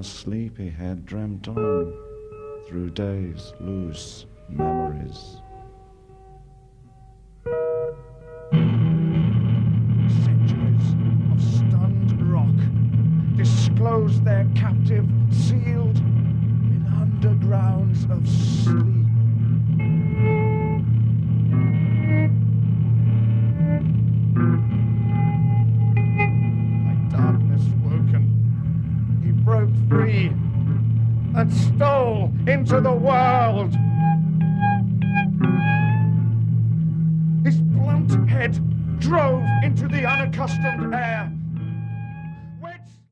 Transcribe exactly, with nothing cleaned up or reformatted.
sleep he had dreamt on through days' loose memories. Centuries of stunned rock disclose their captive sealed in undergrounds of sleep. By darkness woken, he broke free and stole into the world. His blunt head drove into the unaccustomed air,